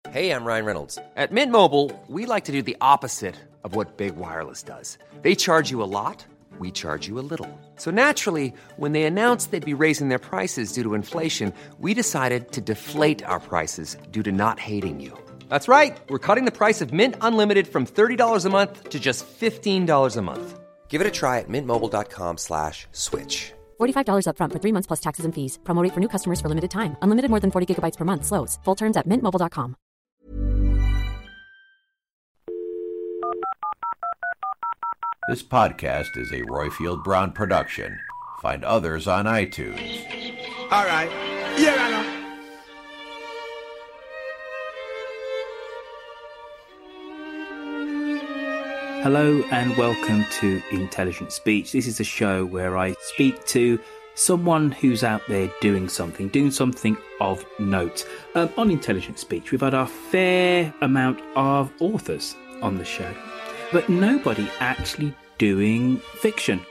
Hey, I'm Ryan Reynolds. At Mint Mobile, we like to do the opposite of what Big Wireless does. They charge you a lot, we charge you a little. So naturally, when they announced they'd be raising their prices due to inflation, we decided to deflate our prices due to not hating you. That's right. We're cutting the price of Mint Unlimited from $30 a month to just $15 a month. Give it a try at mintmobile.com/switch. $45 up front for 3 months plus taxes and fees. Promo rate for new customers for limited time. Unlimited more than 40 gigabytes per month. Slows full terms at mintmobile.com. This podcast is a Royfield Brown production. Find others on iTunes. All right. Yeah, I know. Hello and welcome to Intelligent Speech. This is a show where I speak to someone who's out there doing something of note. On Intelligent Speech, we've had our fair amount of authors on the show, but nobody actually doing fiction.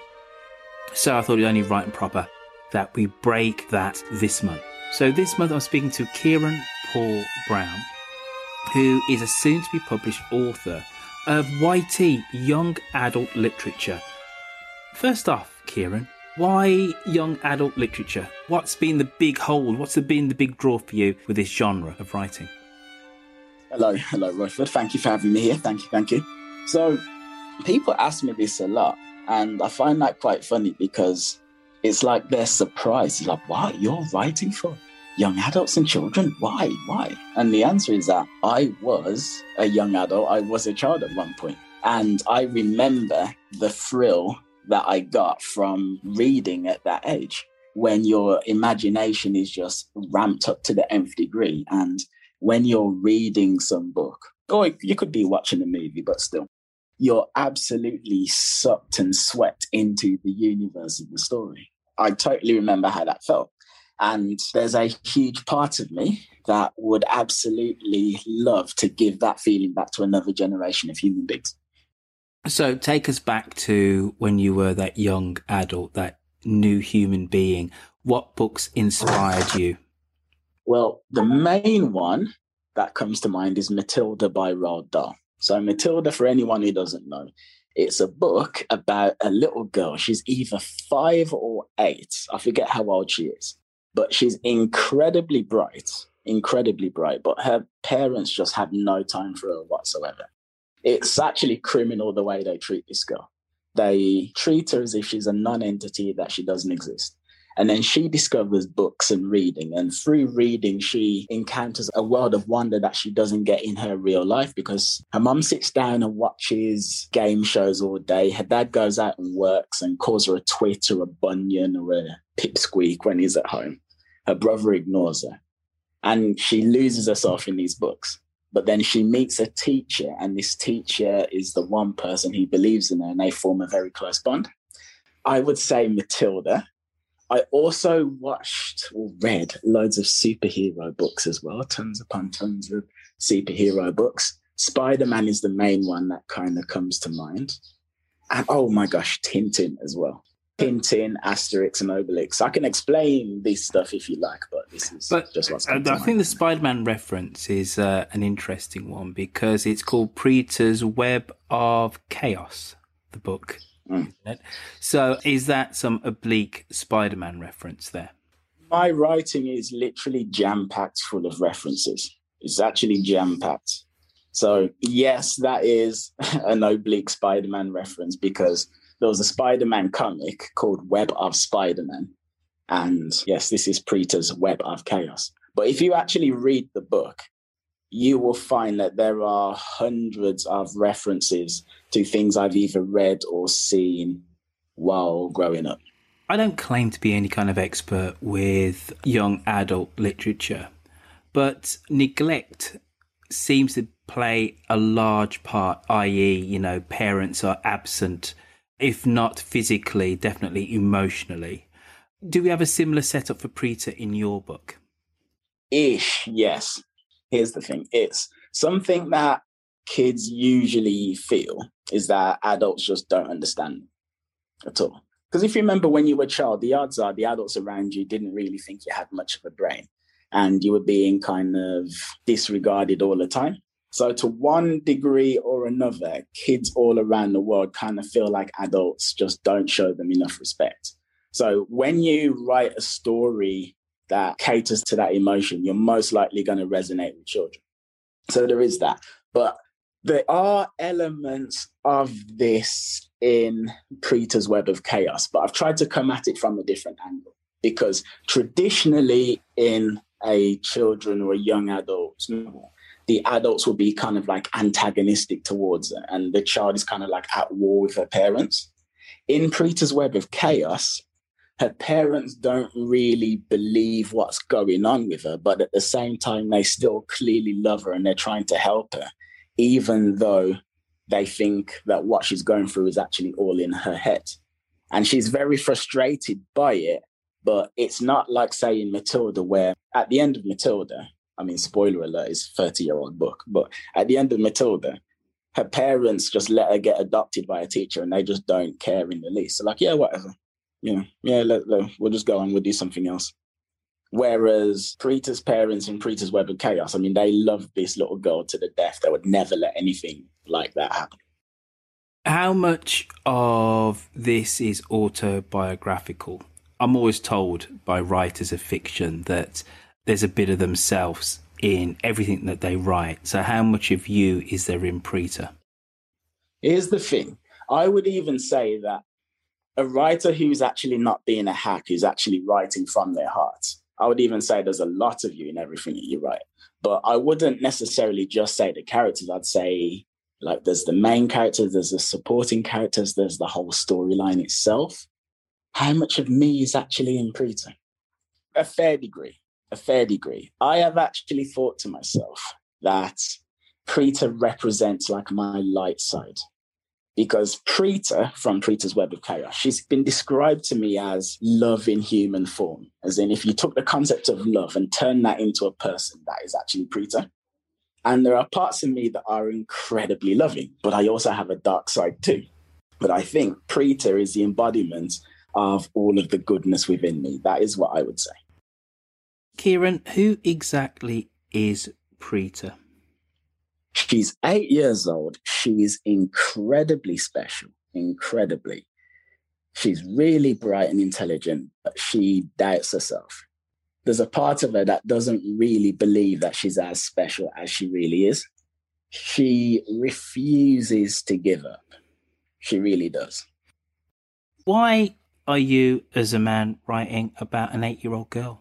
So I thought it was only right and proper that we break that this month. So this month I'm speaking to Kieran Paul Brown, who is a soon-to-be published author of YT, young adult literature. First off, Kieran, why young adult literature? What's been the big hold? What's been the big draw for you with this genre of writing? Hello, Royford. Thank you for having me here. Thank you. So, people ask me this a lot, and I find that quite funny because it's like they're surprised. It's like, wow, you're writing for young adults and children? Why? And the answer is that I was a young adult. I was a child at one point. And I remember the thrill that I got from reading at that age, when your imagination is just ramped up to the nth degree. And when you're reading some book, or you could be watching a movie, but still, you're absolutely sucked and swept into the universe of the story. I totally remember how that felt. And there's a huge part of me that would absolutely love to give that feeling back to another generation of human beings. So take us back to when you were that young adult, that new human being. What books inspired you? Well, the main one that comes to mind is Matilda by Roald Dahl. So Matilda, for anyone who doesn't know, it's a book about a little girl. She's either 5 or 8. I forget how old she is. But she's incredibly bright, but her parents just have no time for her whatsoever. It's actually criminal the way they treat this girl. They treat her as if she's a non-entity, that she doesn't exist. And then she discovers books and reading. And through reading, she encounters a world of wonder that she doesn't get in her real life, because her mum sits down and watches game shows all day. Her dad goes out and works and calls her a twit or a bunion or a pipsqueak when he's at home. Her brother ignores her. And she loses herself in these books. But then she meets a teacher, and this teacher is the one person who believes in her, and they form a very close bond. I would say Matilda. I also watched or read loads of superhero books as well, tons upon tons of superhero books. Spider-Man is the main one that kind of comes to mind. And oh my gosh, Tintin as well. Tintin, Asterix and Obelix. I can explain this stuff if you like, but this is just what's coming to mind. I think the Spider-Man reference is an interesting one because it's called Preter's Web of Chaos, the book. Isn't it? So is that some oblique Spider-Man reference there? My writing is literally jam-packed full of references. It's actually jam-packed. So yes, that is an oblique Spider-Man reference because there was a Spider-Man comic called Web of Spider-Man. And yes, this is Preter's Web of Chaos. But if you actually read the book, you will find that there are hundreds of references to things I've either read or seen while growing up. I don't claim to be any kind of expert with young adult literature, but neglect seems to play a large part, i.e., parents are absent, if not physically, definitely emotionally. Do we have a similar setup for Preter in your book? Ish, yes. Here's the thing. It's something that kids usually feel is that adults just don't understand at all. Because if you remember when you were a child, the odds are the adults around you didn't really think you had much of a brain. and you were being kind of disregarded all the time. So to one degree or another, kids all around the world kind of feel like adults just don't show them enough respect. So when you write a story that caters to that emotion, you're most likely going to resonate with children. So there is that. But there are elements of this in Preter's Web of Chaos, but I've tried to come at it from a different angle, because traditionally in a children or a young adult novel, the adults will be kind of like antagonistic towards her, and the child is kind of like at war with her parents. In Preter's Web of Chaos, her parents don't really believe what's going on with her, but at the same time, they still clearly love her and they're trying to help her, even though they think that what she's going through is actually all in her head. And she's very frustrated by it, but it's not like, say, in Matilda, where at the end of Matilda, I mean, spoiler alert, it's a 30-year-old book, but at the end of Matilda, her parents just let her get adopted by a teacher and they just don't care in the least. So like, yeah, whatever. We'll just go on, we'll do something else. Whereas Preter's parents in Preter's Web of Chaos, I mean, they love this little girl to the death. They would never let anything like that happen. How much of this is autobiographical? I'm always told by writers of fiction that there's a bit of themselves in everything that they write. So how much of you is there in Preter? Here's the thing. I would even say that a writer who's actually not being a hack, who's actually writing from their heart, I would even say there's a lot of you in everything that you write. But I wouldn't necessarily just say the characters. I'd say, like, there's the main characters, there's the supporting characters, there's the whole storyline itself. How much of me is actually in Preter? A fair degree. I have actually thought to myself that Preter represents like my light side, because Preter, from Preter's Web of Chaos, she's been described to me as love in human form. As in, if you took the concept of love and turned that into a person, that is actually Preter. And there are parts of me that are incredibly loving, but I also have a dark side too. But I think Preter is the embodiment of all of the goodness within me. That is what I would say. Kieran, who exactly is Preter? She's 8 years old. She's incredibly special, incredibly. She's really bright and intelligent, but she doubts herself. There's a part of her that doesn't really believe that she's as special as she really is. She refuses to give up. She really does. Why are you, as a man, writing about an 8-year-old girl?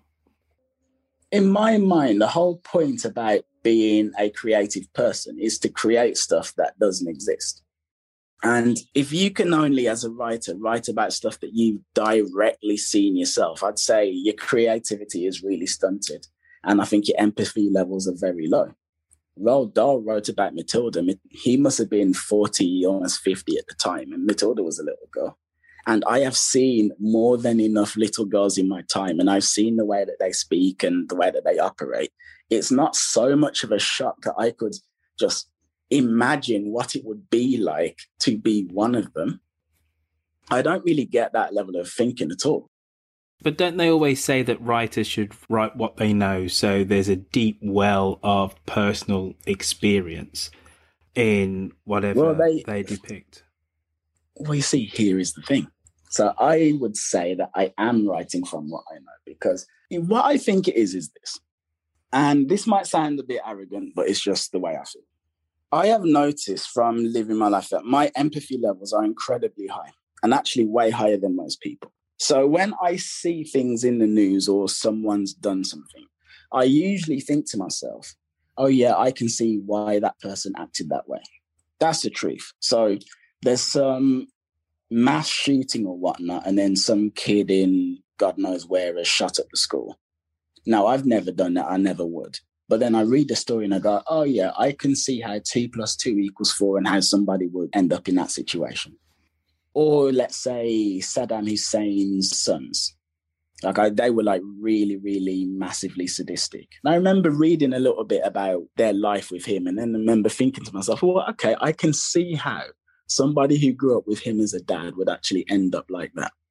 In my mind, the whole point about being a creative person is to create stuff that doesn't exist. And if you can only, as a writer, write about stuff that you've directly seen yourself, I'd say your creativity is really stunted. And I think your empathy levels are very low. Roald Dahl wrote about Matilda. He must have been 40, almost 50 at the time, and Matilda was a little girl. And I have seen more than enough little girls in my time, and I've seen the way that they speak and the way that they operate. It's not so much of a shock that I could just imagine what it would be like to be one of them. I don't really get that level of thinking at all. But don't they always say that writers should write what they know, so there's a deep well of personal experience in whatever they depict? Well, you see, here is the thing. So I would say that I am writing from what I know, because what I think it is this. And this might sound a bit arrogant, but it's just the way I feel. I have noticed from living my life that my empathy levels are incredibly high, and actually way higher than most people. So when I see things in the news or someone's done something, I usually think to myself, oh yeah, I can see why that person acted that way. That's the truth. So there's some mass shooting or whatnot, and then some kid in God knows where has shot up the school. Now, I've never done that. I never would. But then I read the story and I go, oh yeah, I can see how 2 + 2 = 4 and how somebody would end up in that situation. Or let's say Saddam Hussein's sons. They were like really, really massively sadistic. And I remember reading a little bit about their life with him, and then I remember thinking to myself, well, okay, I can see how somebody who grew up with him as a dad would actually end up like that.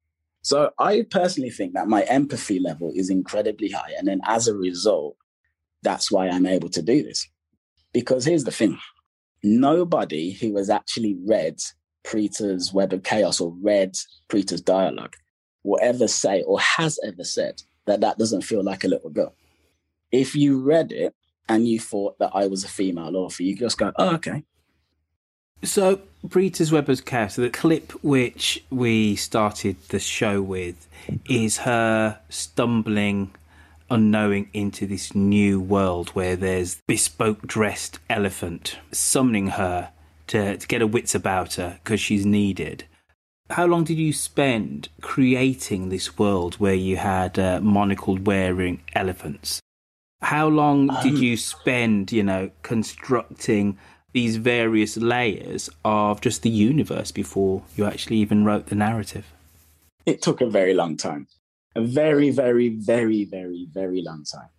So I personally think that my empathy level is incredibly high. And then as a result, that's why I'm able to do this. Because here's the thing. Nobody who has actually read Preter's Web of Chaos or read Preter's dialogue will ever say or has ever said that that doesn't feel like a little girl. If you read it and you thought that I was a female author, you just go, oh, okay. So, Preter's Web of Chaos, the clip which we started the show with is her stumbling unknowing into this new world where there's bespoke dressed elephant summoning her to get her wits about her because she's needed. How long did you spend creating this world where you had monocled wearing elephants? How long did you spend, constructing these various layers of just the universe before you actually even wrote the narrative? It took a very long time. A very, very, very, very, very long time.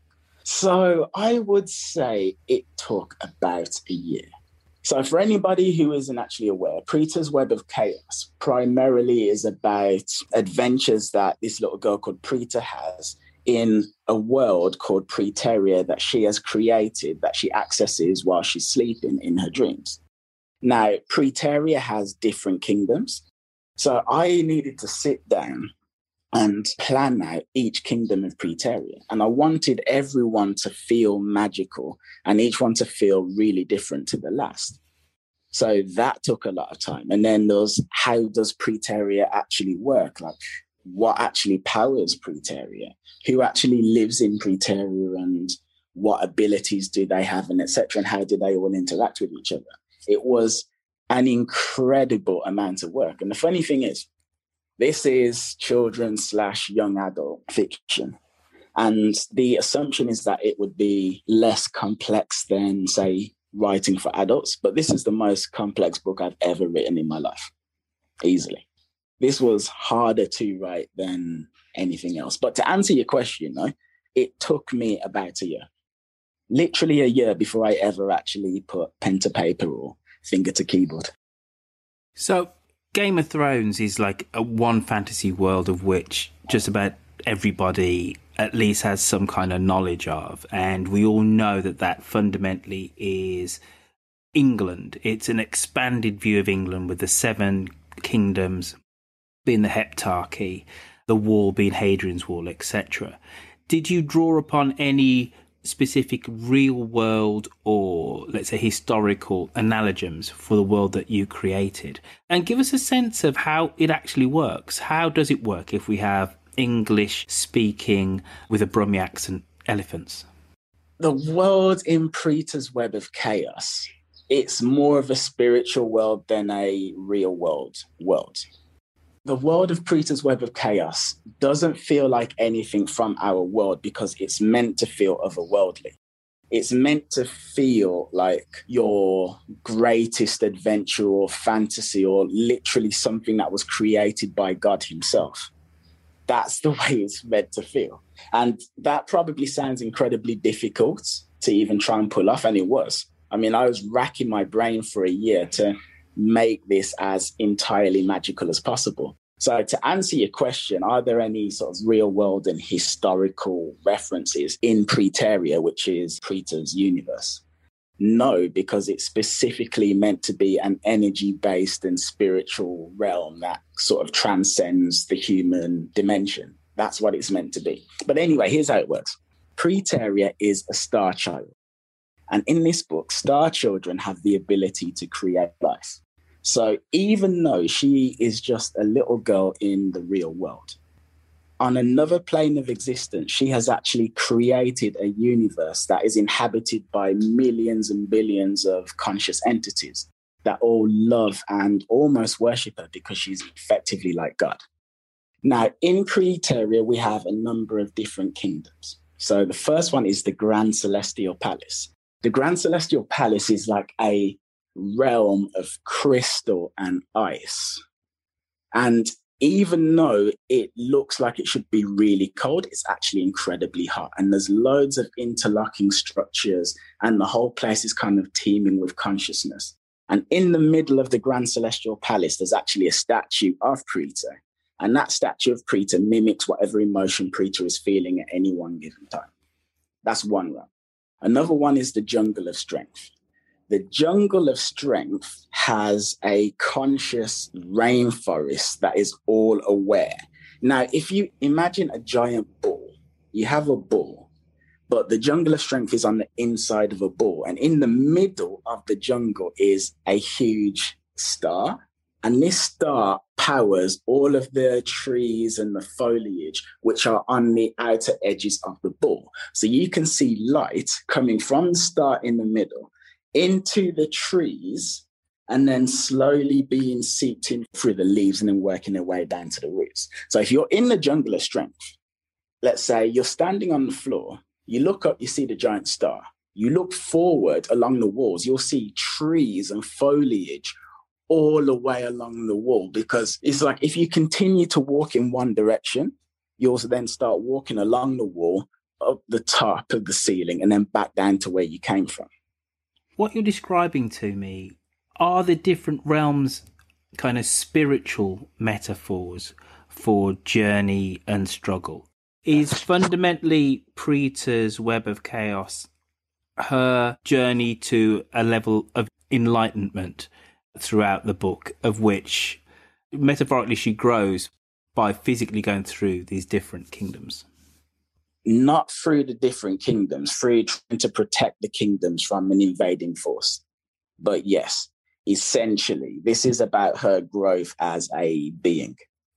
So I would say it took about a year. So for anybody who isn't actually aware, Preter's Web of Chaos primarily is about adventures that this little girl called Preter has in a world called Preteria that she has created, that she accesses while she's sleeping in her dreams. Now, Preteria has different kingdoms. So I needed to sit down and plan out each kingdom of Preteria. And I wanted everyone to feel magical and each one to feel really different to the last. So that took a lot of time. And then there's how does Preteria actually work? Like what actually powers Preteria? Who actually lives in Preteria and what abilities do they have and etc. And how do they all interact with each other? It was an incredible amount of work. And the funny thing is, this is children/young adult fiction. And the assumption is that it would be less complex than, say, writing for adults. But this is the most complex book I've ever written in my life, easily. This was harder to write than anything else. But to answer your question, it took me about a year. Literally a year before I ever actually put pen to paper or finger to keyboard. So Game of Thrones is like a one fantasy world of which just about everybody at least has some kind of knowledge of. And we all know that fundamentally is England. It's an expanded view of England with the 7 kingdoms being the Heptarchy, the wall being Hadrian's Wall, etc. Did you draw upon any specific real world or, let's say, historical analogies for the world that you created? And give us a sense of how it actually works. How does it work if we have English speaking with a Brummie accent elephants? The world in Preter's Web of Chaos, it's more of a spiritual world than a real world. The world of Preter's Web of Chaos doesn't feel like anything from our world because it's meant to feel otherworldly. It's meant to feel like your greatest adventure or fantasy or literally something that was created by God himself. That's the way it's meant to feel. And that probably sounds incredibly difficult to even try and pull off, and it was. I mean, I was racking my brain for a year to make this as entirely magical as possible. So to answer your question, are there any sort of real world and historical references in Preteria, which is Preter's universe? No, because it's specifically meant to be an energy-based and spiritual realm that sort of transcends the human dimension. That's what it's meant to be. But anyway, here's how it works. Preteria is a star child. And in this book, star children have the ability to create life. So even though she is just a little girl in the real world, on another plane of existence, she has actually created a universe that is inhabited by millions and billions of conscious entities that all love and almost worship her because she's effectively like God. Now, in Preteria, we have a number of different kingdoms. So the first one is the Grand Celestial Palace. The Grand Celestial Palace is like a realm of crystal and ice. And even though it looks like it should be really cold, it's actually incredibly hot. And there's loads of interlocking structures, and the whole place is kind of teeming with consciousness. And in the middle of the Grand Celestial Palace, there's actually a statue of Preter. And that statue of Preeta mimics whatever emotion Preeta is feeling at any one given time. That's one realm. Another one is the Jungle of Strength. The Jungle of Strength has a conscious rainforest that is all aware. Now, if you imagine a giant ball, you have a ball, but the Jungle of Strength is on the inside of a ball. And in the middle of the jungle is a huge star. And this star powers all of the trees and the foliage, which are on the outer edges of the ball. So you can see light coming from the star in the middle into the trees and then slowly being seeped in through the leaves and then working their way down to the roots. So if you're in the Jungle of Strength, let's say you're standing on the floor, you look up, you see the giant star. You look forward along the walls, you'll see trees and foliage all the way along the wall, because it's like if you continue to walk in one direction, you'll then start walking along the wall up the top of the ceiling and then back down to where you came from. What you're describing to me are the different realms kind of spiritual metaphors for journey and struggle. Is fundamentally Preeta's Web of Chaos her journey to a level of enlightenment throughout the book, of which metaphorically she grows by physically going through these different kingdoms? Not through the different kingdoms, through trying to protect the kingdoms from an invading force. But yes, essentially, this is about her growth as a being.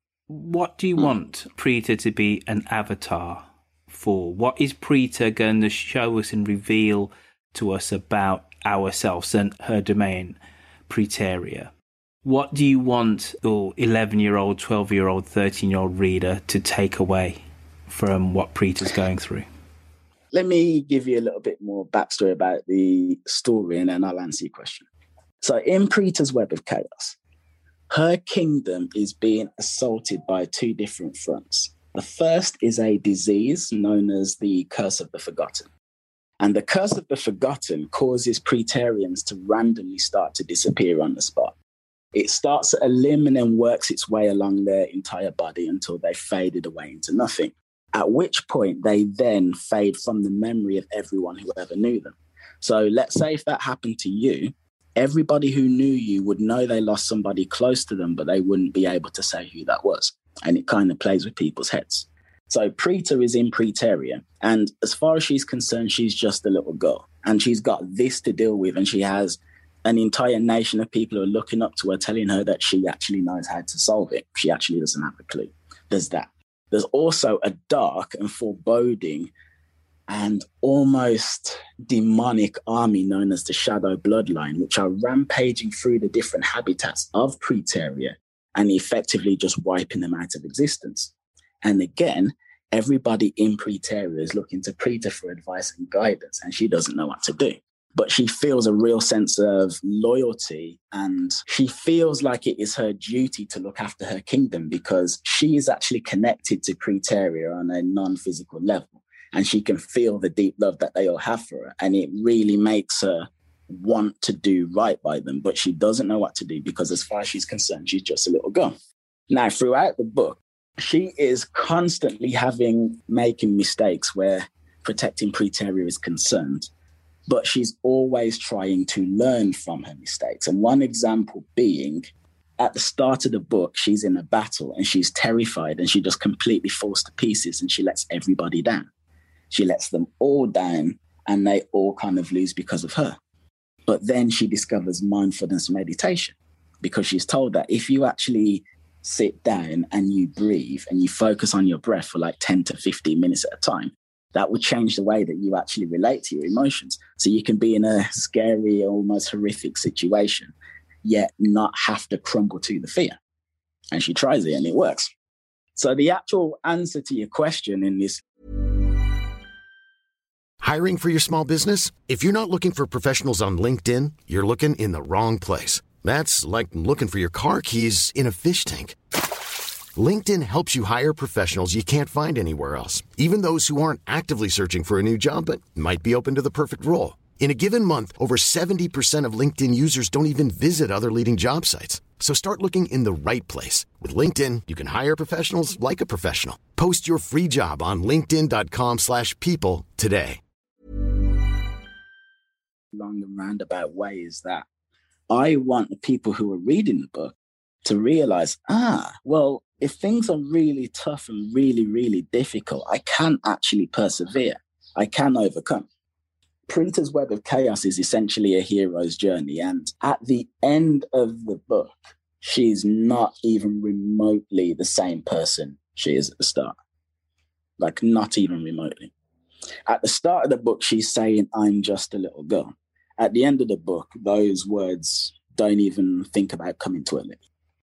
What do you want Preeta to be an avatar for? What is Preeta going to show us and reveal to us about ourselves and her domain, Preteria? What do you want your 11-year-old, 12-year-old, 13-year-old reader to take away from what Preeta's going through? Let me give you a little bit more backstory about the story and then I'll answer your question. So in Preeta's Web of Chaos, her kingdom is being assaulted by two different fronts. The first is a disease known as the Curse of the Forgotten. And the Curse of the Forgotten causes Preterians to randomly start to disappear on the spot. It starts at a limb and then works its way along their entire body until they faded away into nothing. At which point they then fade from the memory of everyone who ever knew them. So let's say if that happened to you, everybody who knew you would know they lost somebody close to them, but they wouldn't be able to say who that was. And it kind of plays with people's heads. So Preeta is in Preteria. And as far as she's concerned, she's just a little girl. And she's got this to deal with. And she has an entire nation of people who are looking up to her, telling her that she actually knows how to solve it. She actually doesn't have a clue. There's that. There's also a dark and foreboding and almost demonic army known as the Shadow Bloodline, which are rampaging through the different habitats of Preteria and effectively just wiping them out of existence. And again, everybody in Preteria is looking to Preeta for advice and guidance, and she doesn't know what to do. But she feels a real sense of loyalty, and she feels like it is her duty to look after her kingdom because she is actually connected to Preteria on a non-physical level. And she can feel the deep love that they all have for her. And it really makes her want to do right by them. But she doesn't know what to do because as far as she's concerned, she's just a little girl. Now, throughout the book, she is constantly making mistakes where protecting Preteria is concerned. But she's always trying to learn from her mistakes. And one example being, at the start of the book, she's in a battle and she's terrified and she just completely falls to pieces and she lets everybody down. She lets them all down and they all kind of lose because of her. But then she discovers mindfulness meditation because she's told that if you actually sit down and you breathe and you focus on your breath for like 10 to 15 minutes at a time, that would change the way that you actually relate to your emotions. So you can be in a scary, almost horrific situation, yet not have to crumble to the fear. And she tries it and it works. So the actual answer to your question in this. Hiring for your small business? If you're not looking for professionals on LinkedIn, you're looking in the wrong place. That's like looking for your car keys in a fish tank. LinkedIn helps you hire professionals you can't find anywhere else, even those who aren't actively searching for a new job but might be open to the perfect role. In a given month, over 70% of LinkedIn users don't even visit other leading job sites. So start looking in the right place. With LinkedIn, you can hire professionals like a professional. Post your free job on linkedin.com/people today. Long and roundabout way is that I want the people who are reading the book to realize, well, if things are really tough and really, really difficult, I can actually persevere. I can overcome. Preeta's Web of Chaos is essentially a hero's journey. And at the end of the book, she's not even remotely the same person she is at the start. Like, not even remotely. At the start of the book, she's saying, I'm just a little girl. At the end of the book, those words don't even think about coming to her lips.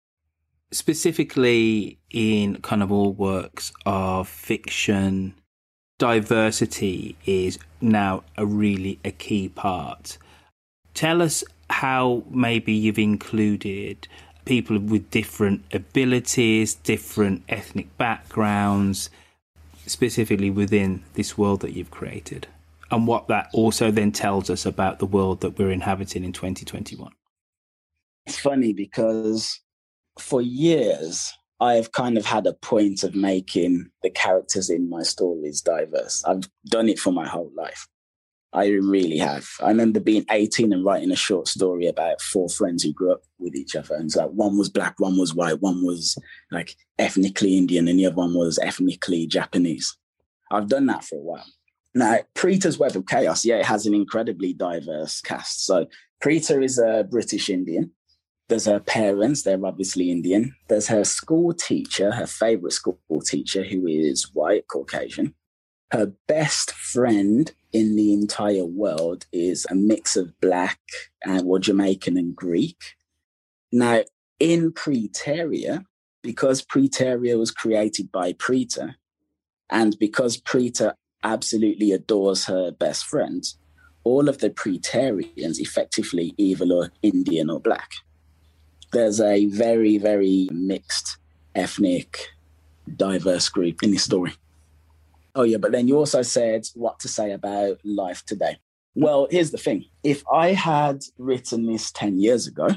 Specifically in kind of all works of fiction, diversity is now a key part. Tell us how maybe you've included people with different abilities, different ethnic backgrounds, specifically within this world that you've created, and what that also then tells us about the world that we're inhabiting in 2021. It's funny because for years, I've kind of had a point of making the characters in my stories diverse. I've done it for my whole life. I really have. I remember being 18 and writing a short story about 4 friends who grew up with each other. And it's like one was black, one was white, one was like ethnically Indian, and the other one was ethnically Japanese. I've done that for a while. Now, Preeta's Web of Chaos, it has an incredibly diverse cast. So Preeta is a British Indian. There's her parents, they're obviously Indian. There's her school teacher, her favorite school teacher, who is white, Caucasian. Her best friend in the entire world is a mix of black and Jamaican and Greek. Now, in Preteria, because Preteria was created by Preeta, and because Preeta absolutely adores her best friend, all of the Preterians effectively either are Indian or black. There's a very, very mixed ethnic, diverse group in this story. Oh, yeah, but then you also said what to say about life today. Well, here's the thing. If I had written this 10 years ago,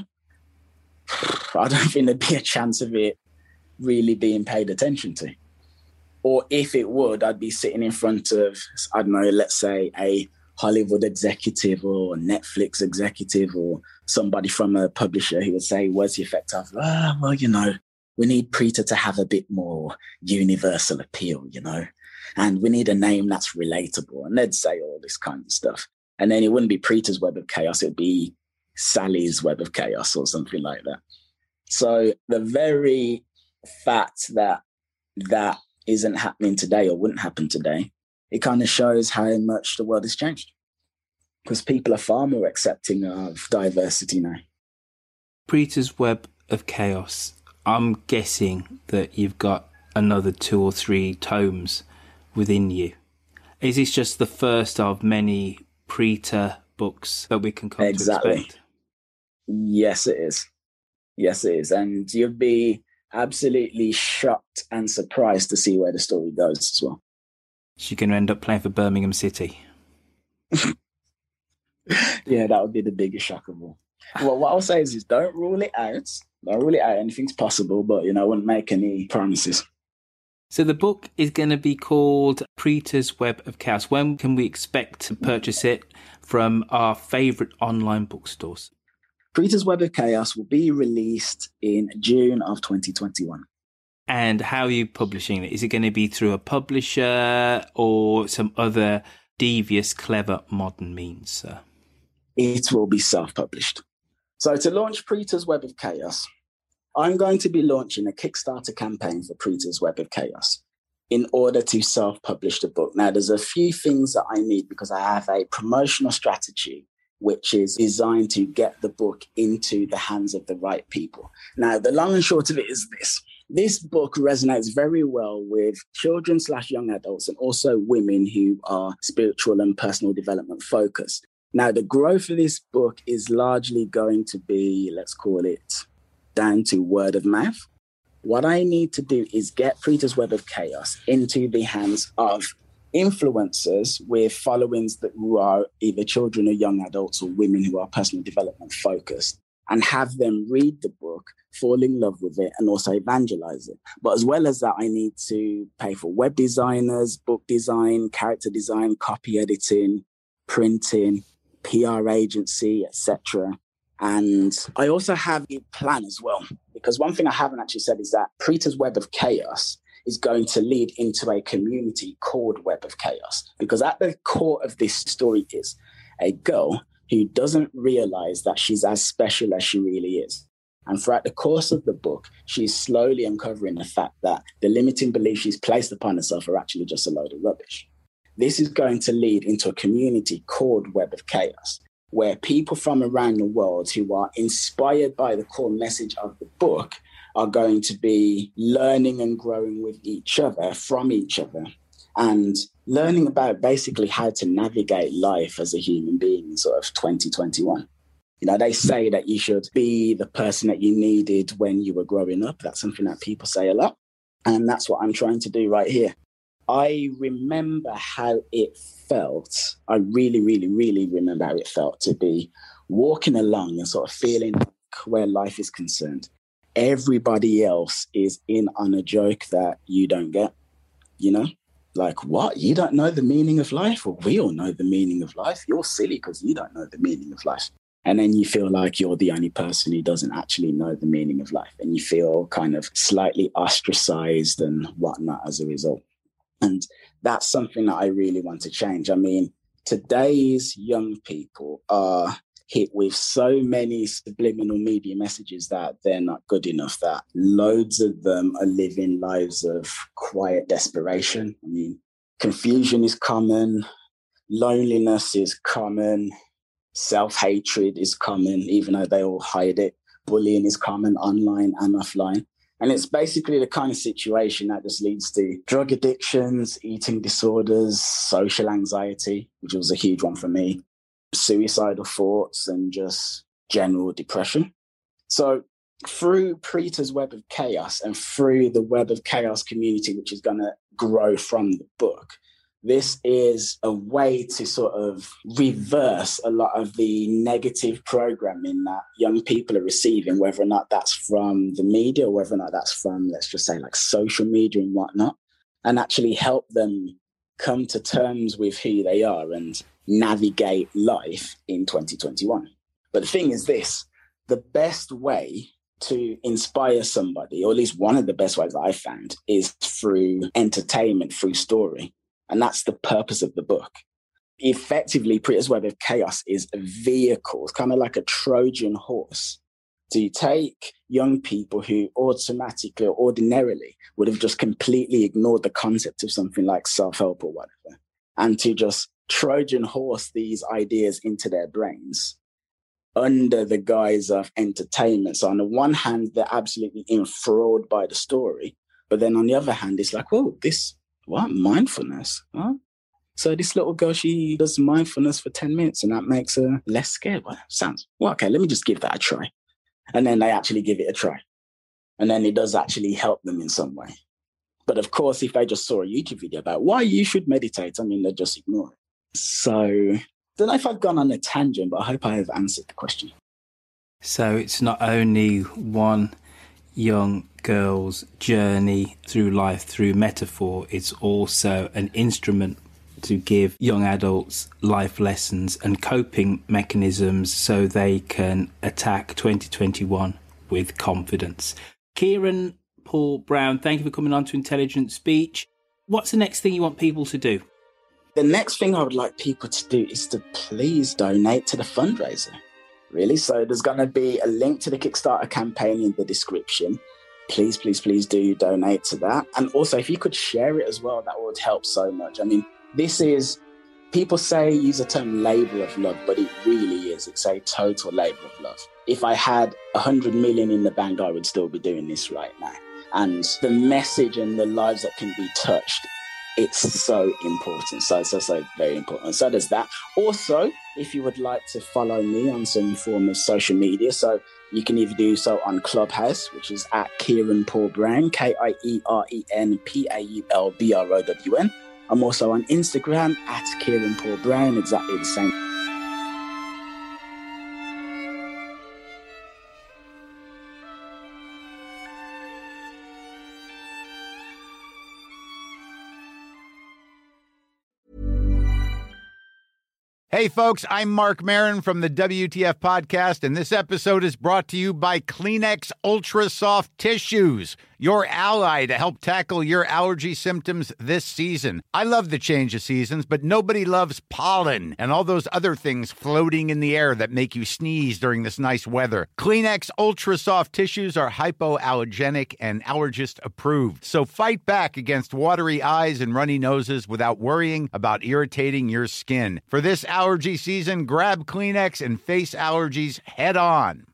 I don't think there'd be a chance of it really being paid attention to. Or if it would, I'd be sitting in front of, I don't know, let's say a Hollywood executive or Netflix executive or somebody from a publisher who would say, where's the effect of, well, we need Preeta to have a bit more universal appeal, and we need a name that's relatable. And they'd say all this kind of stuff. And then it wouldn't be Preeta's Web of Chaos. It'd be Sally's Web of Chaos or something like that. So the very fact that that isn't happening today or wouldn't happen today, it kind of shows how much the world has changed, because people are far more accepting of diversity now. Preeta's Web of Chaos, I'm guessing that you've got another 2 or 3 tomes within you. Is this just the first of many Preeta books that we can come to expect? Yes, it is. Yes, it is. And you'll be absolutely shocked and surprised to see where the story goes as well. She's going to end up playing for Birmingham City. Yeah, that would be the biggest shock of all. Well, what I'll say is don't rule it out. Don't rule it out. Anything's possible, but, I wouldn't make any promises. So the book is going to be called Preeta's Web of Chaos. When can we expect to purchase it from our favourite online bookstores? Preeta's Web of Chaos will be released in June of 2021. And how are you publishing it? Is it going to be through a publisher or some other devious, clever, modern means, sir? It will be self-published. So to launch Preeta's Web of Chaos, I'm going to be launching a Kickstarter campaign for Preeta's Web of Chaos in order to self-publish the book. Now, there's a few things that I need because I have a promotional strategy which is designed to get the book into the hands of the right people. Now, the long and short of it is this. This book resonates very well with children/young adults and also women who are spiritual and personal development focused. Now, the growth of this book is largely going to be, let's call it, down to word of mouth. What I need to do is get Preeta's Web of Chaos into the hands of influencers with followings that who are either children or young adults or women who are personal development focused, and have them read the book, fall in love with it, and also evangelize it. But as well as that, I need to pay for web designers, book design, character design, copy editing, printing, PR agency, etc. And I also have a plan as well, because one thing I haven't actually said is that Preeta's Web of Chaos is going to lead into a community called Web of Chaos, because at the core of this story is a girl who doesn't realize that she's as special as she really is. And throughout the course of the book, she's slowly uncovering the fact that the limiting beliefs she's placed upon herself are actually just a load of rubbish. This is going to lead into a community called Web of Chaos, where people from around the world who are inspired by the core message of the book are going to be learning and growing with each other, from each other, and learning about basically how to navigate life as a human being in sort of 2021. You know, they say that you should be the person that you needed when you were growing up. That's something that people say a lot. And that's what I'm trying to do right here. I remember how it felt. I really, really, really remember how it felt to be walking along and sort of feeling like where life is concerned, everybody else is in on a joke that you don't get, you know? Like, what? You don't know the meaning of life? Well, we all know the meaning of life. You're silly because you don't know the meaning of life. And then you feel like you're the only person who doesn't actually know the meaning of life. And you feel kind of slightly ostracized and whatnot as a result. And that's something that I really want to change. I mean, today's young people are hit with so many subliminal media messages that they're not good enough, that loads of them are living lives of quiet desperation. I mean, confusion is common, loneliness is common, self-hatred is common, even though they all hide it. Bullying is common online and offline. And it's basically the kind of situation that just leads to drug addictions, eating disorders, social anxiety, which was a huge one for me, suicidal thoughts, and just general depression. So through Preeta's Web of Chaos and through the Web of Chaos community, which is going to grow from the book, this is a way to sort of reverse a lot of the negative programming that young people are receiving, whether or not that's from the media or whether or not that's from, let's just say, like social media and whatnot, and actually help them come to terms with who they are and navigate life in 2021. But the thing is this, the best way to inspire somebody, or at least one of the best ways that I found, is through entertainment, through story. And that's the purpose of the book. Effectively, Preeta's Web of Chaos is a vehicle. It's kind of like a Trojan horse to take young people who automatically or ordinarily would have just completely ignored the concept of something like self-help or whatever, and to just Trojan horse these ideas into their brains under the guise of entertainment. So on the one hand, they're absolutely enthralled by the story. But then on the other hand, it's like, whoa, what? Mindfulness? Huh? So this little girl, she does mindfulness for 10 minutes and that makes her less scared. Well, okay, let me just give that a try. And then they actually give it a try. And then it does actually help them in some way. But of course, if they just saw a YouTube video about why you should meditate, I mean, they just ignore it. So I don't know if I've gone on a tangent, but I hope I have answered the question. So it's not only one young girl's journey through life through metaphor, it's also an instrument to give young adults life lessons and coping mechanisms so they can attack 2021 with confidence. Kieran Paul Brown, thank you for coming on to Intelligent Speech. What's the next thing you want people to do? The next thing I would like people to do is to please donate to the fundraiser. Really? So there's going to be a link to the Kickstarter campaign in the description. Please, please, please do donate to that. And also, if you could share it as well, that would help so much. I mean, this is, people use the term labor of love, but it really is. It's a total labor of love. If I had 100 million in the bank, I would still be doing this right now. And the message and the lives that can be touched, it's so important. So very important. So there's that. Also, if you would like to follow me on some form of social media, so you can either do so on Clubhouse, which is at Kieran Paul Brown, KIEREN PAULBROWN, I'm also on Instagram at Kieran Paul Brown, exactly the same. Hey, folks, I'm Mark Maron from the WTF Podcast, and this episode is brought to you by Kleenex Ultra Soft Tissues, your ally to help tackle your allergy symptoms this season. I love the change of seasons, but nobody loves pollen and all those other things floating in the air that make you sneeze during this nice weather. Kleenex Ultra Soft Tissues are hypoallergenic and allergist approved, so fight back against watery eyes and runny noses without worrying about irritating your skin. For this allergy season, grab Kleenex and face allergies head on.